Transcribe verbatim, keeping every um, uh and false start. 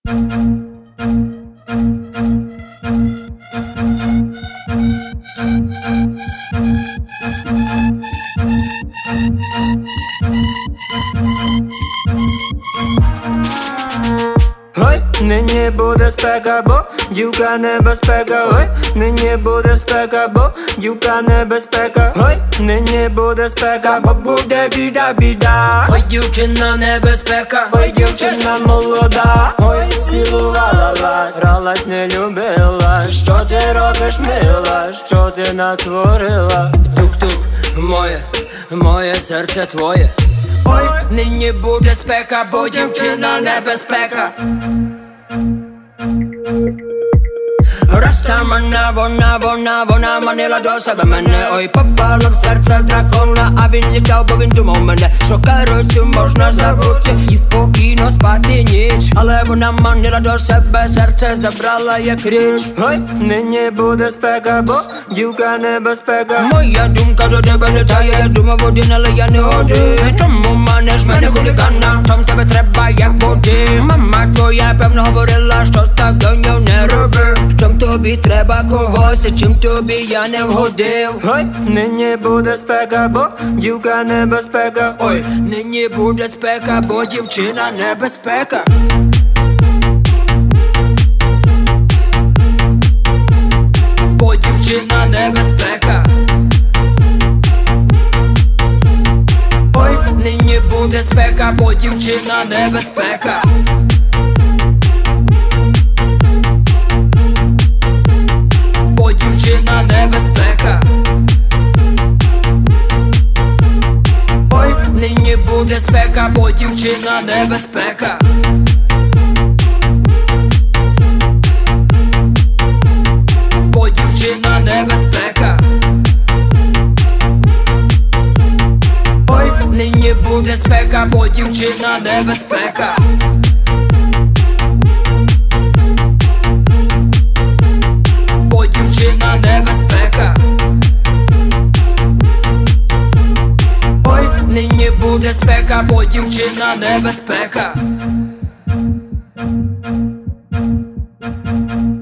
Ой, нині буде спека, бо дівка небезпека. Ой, нині буде спека, бо дівка небезпека. Ой, нині буде спека, бо буде біда, біда. Ой, дівчина небезпека. Ой, дівчина молода. Ой, цілувала вас, гралась, не любила. Що ти робиш, мила, що ти натворила? Тук-тук, моє, моє серце твоє. Ой, нині буде спека, бо дівчина небезпека. Раз та мене, вона, вона, вона манила до себе мене. Ой, попала в серце дракона, а він літав, бо він думав мене, що коротше можна забути і спокійно спати ніч. Але вона манила до себе, серце забрала як річ. Ой, нині буде спека, бо дівка небезпека. Моя думка до тебе літає, я думав один, але я не один. Чому манеш мене хулігана, чом тебе треба як води? Мама твоя певно говорила, що так до нього не роби. Чом тобі треба когось, чим тобі я не вгодив? Ой, нині буде спека, бо дівка небезпека. Ой, нині буде спека, бо дівчина небезпека. Бо дівчина небезпека. Ой, нині буде спека, бо дівчина небезпека. Бо дівчина небезпека. Ой, нині буде спека, бо дівчина небезпека. Бо дівчина небезпека. Ой, нині буде спека, бо дівчина небезпека. Бо дівчина небезпека. Ой, нині буде спека, бо дівчина небезпека.